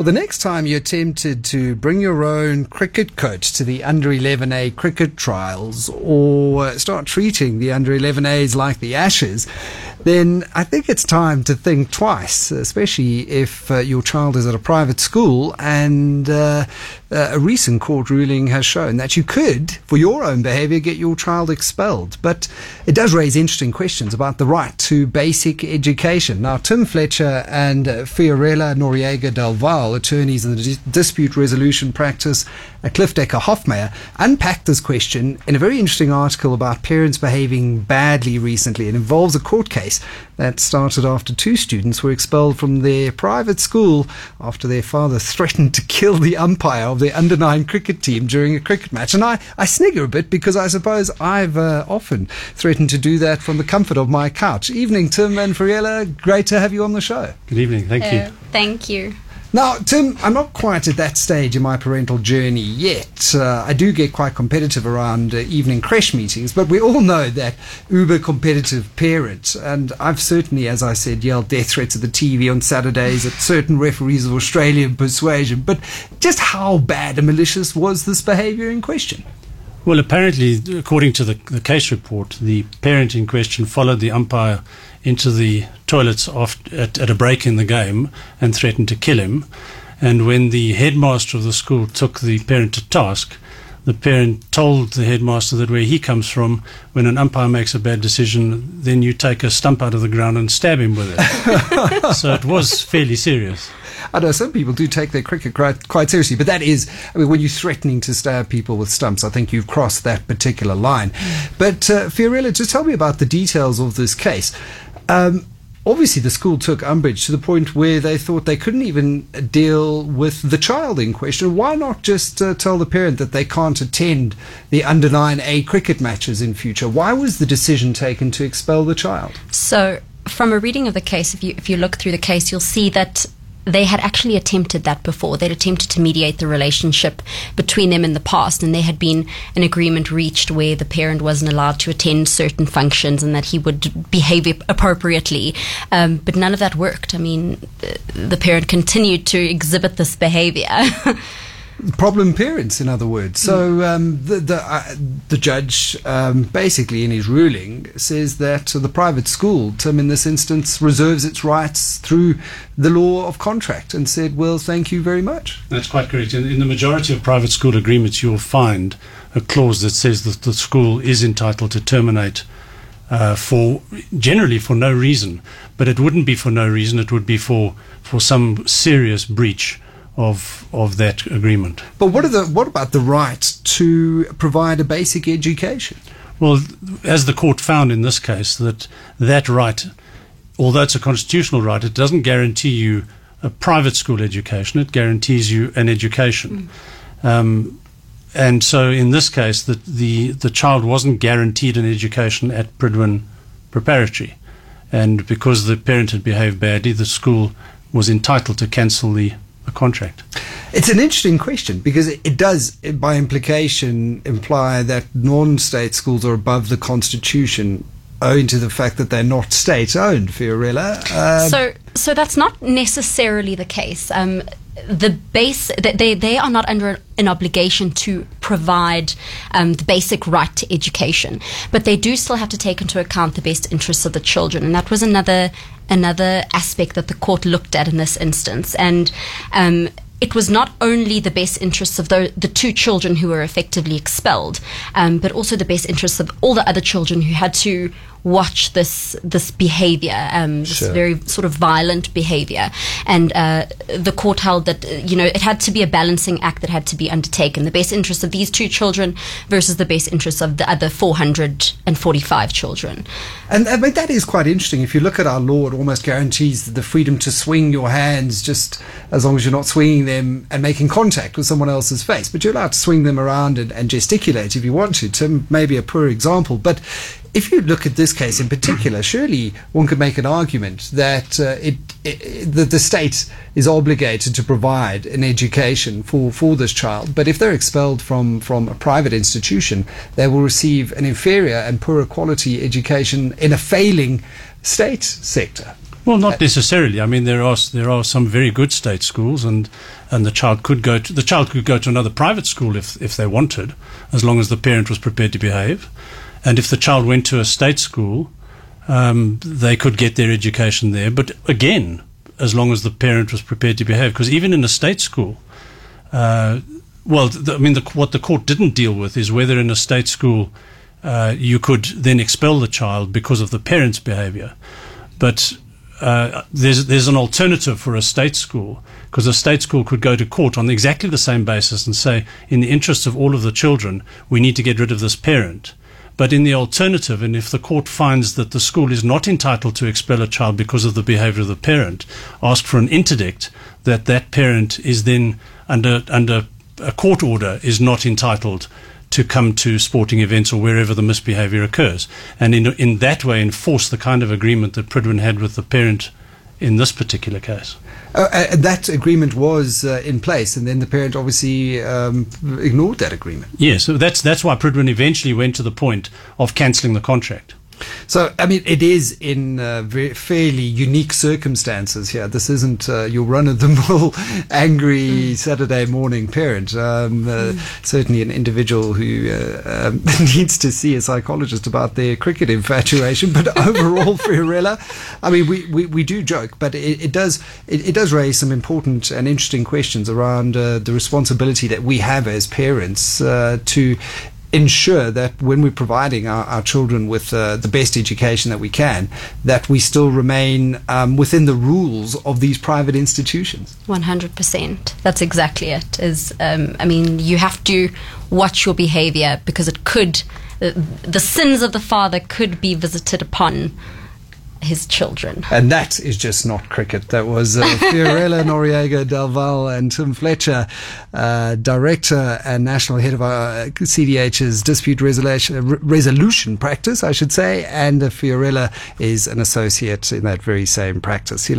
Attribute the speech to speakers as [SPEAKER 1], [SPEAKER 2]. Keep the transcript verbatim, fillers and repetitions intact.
[SPEAKER 1] Well, the next time you're tempted to bring your own cricket coach to the under eleven A cricket trials or start treating the under eleven As like the Ashes, then I think it's time to think twice, especially if uh, your child is at a private school and uh, a recent court ruling has shown that you could, for your own behaviour, get your child expelled. But it does raise interesting questions about the right to basic education. Now, Tim Fletcher and uh, Fiorella Noriega Del Val, attorneys in the dis- dispute resolution practice at Cliff Decker Hofmeyr, unpacked this question in a very interesting article about parents behaving badly recently. It involves a court case that started after two students were expelled from their private school after their father threatened to kill the umpire of their under nine cricket team during a cricket match. And I, I snigger a bit because I suppose I've uh, often threatened to do that from the comfort of my couch. Evening, Tim and Fiorella. Great to have you on the show.
[SPEAKER 2] Good evening. Thank
[SPEAKER 3] uh,
[SPEAKER 2] you.
[SPEAKER 3] Thank you.
[SPEAKER 1] Now, Tim, I'm not quite at that stage in my parental journey yet. Uh, I do get quite competitive around uh, evening creche meetings, but we all know that uber competitive parent, and I've certainly, as I said, yelled death threats at the T V on Saturdays at certain referees of Australian persuasion. But just how bad and malicious was this behaviour in question?
[SPEAKER 2] Well, apparently, according to the, the case report, the parent in question followed the umpire into the toilets after, at, at a break in the game and threatened to kill him. And when the headmaster of the school took the parent to task, the parent told the headmaster that where he comes from, when an umpire makes a bad decision, then you take a stump out of the ground and stab him with it. So it was fairly serious.
[SPEAKER 1] I know some people do take their cricket quite, quite seriously, but that is, I mean, when you're threatening to stab people with stumps, I think you've crossed that particular line. But uh, Fiorella, just tell me about the details of this case. Um, obviously, the school took umbrage to the point where they thought they couldn't even deal with the child in question. Why not just uh, tell the parent that they can't attend the under nine A cricket matches in future? Why was the decision taken to expel the child?
[SPEAKER 3] So, from a reading of the case, if you if you look through the case, you'll see that they had actually attempted that before. They'd attempted to mediate the relationship between them in the past, and there had been an agreement reached where the parent wasn't allowed to attend certain functions and that he would behave appropriately. Um, but none of that worked. I mean, the parent continued to exhibit this behavior.
[SPEAKER 1] Problem parents, in other words. So um, the the, uh, the judge, um, basically in his ruling, says that the private school, Tim, in this instance, reserves its rights through the law of contract, and said, well, thank you very much.
[SPEAKER 2] That's quite correct. In, in the majority of private school agreements, you'll find a clause that says that the school is entitled to terminate uh, for generally for no reason. But it wouldn't be for no reason. It would be for, for some serious breach of of that agreement.
[SPEAKER 1] But what are the what about the right to provide a basic education?
[SPEAKER 2] Well, as the court found in this case, that that right, although it's a constitutional right, it doesn't guarantee you a private school education. It guarantees you an education. Mm. Um, and so in this case, the, the, the child wasn't guaranteed an education at Pridwin Preparatory. And because the parent had behaved badly, the school was entitled to cancel the a contract.
[SPEAKER 1] It's an interesting question because it, it does, by implication, imply that non-state schools are above the Constitution owing to the fact that they're not state-owned, Fiorella. Um,
[SPEAKER 3] so, so that's not necessarily the case. Um, the base they they are not under an obligation to provide um, the basic right to education, but they do still have to take into account the best interests of the children, and that was another another aspect that the court looked at in this instance. And um, it was not only the best interests of the, the two children who were effectively expelled, um, but also the best interests of all the other children who had to watch this this behavior, um, this
[SPEAKER 1] Sure.
[SPEAKER 3] very sort of violent behavior. And uh, the court held that, uh, you know, it had to be a balancing act that had to be undertaken. The best interests of these two children versus the best interests of the other four hundred forty-five children.
[SPEAKER 1] And I mean, that is quite interesting. If you look at our law, it almost guarantees the freedom to swing your hands just as long as you're not swinging them and making contact with someone else's face. But you're allowed to swing them around and, and gesticulate if you want to. Tim, maybe a poor example, but if you look at this case in particular, surely one could make an argument that uh, it, it, the, the state is obligated to provide an education for, for this child. But if they're expelled from, from a private institution, they will receive an inferior and poorer quality education in a failing state sector.
[SPEAKER 2] Well, not necessarily. I mean, there are there are some very good state schools, and, and the child could go to the child could go to another private school if if they wanted, as long as the parent was prepared to behave. And if the child went to a state school, um, they could get their education there. But again, as long as the parent was prepared to behave, because even in a state school, uh, well, the, I mean, the, what the court didn't deal with is whether in a state school uh, you could then expel the child because of the parent's behavior. But Uh, there's there's an alternative for a state school, because a state school could go to court on exactly the same basis and say, in the interests of all of the children, we need to get rid of this parent. But in the alternative, and if the court finds that the school is not entitled to expel a child because of the behavior of the parent, ask for an interdict that that parent is then under under a court order is not entitled to come to sporting events or wherever the misbehavior occurs, and in in that way enforce the kind of agreement that Pridwen had with the parent in this particular case.
[SPEAKER 1] Uh, uh, that agreement was uh, in place, and then the parent obviously um, ignored that agreement.
[SPEAKER 2] Yes, so that's that's why Pridwen eventually went to the point of cancelling the contract.
[SPEAKER 1] So, I mean, it is in uh, very, fairly unique circumstances here. This isn't uh, your run-of-the-mill angry mm. Saturday morning parent. Um, uh, mm. Certainly an individual who uh, um, needs to see a psychologist about their cricket infatuation. But overall, Fiorella, I mean, we, we, we do joke, but it, it does it, it does raise some important and interesting questions around uh, the responsibility that we have as parents uh, to ensure that when we're providing our, our children with uh, the best education that we can, that we still remain um, within the rules of these private institutions.
[SPEAKER 3] one hundred percent. That's exactly it. Is um, I mean, you have to watch your behavior, because it could, uh, the sins of the father could be visited upon his children.
[SPEAKER 1] And that is just not cricket. That was uh, Fiorella Noriega Del Val and Tim Fletcher, uh, Director and National Head of our C D H's Dispute Resolution, Resolution Practice, I should say, and uh, Fiorella is an associate in that very same practice.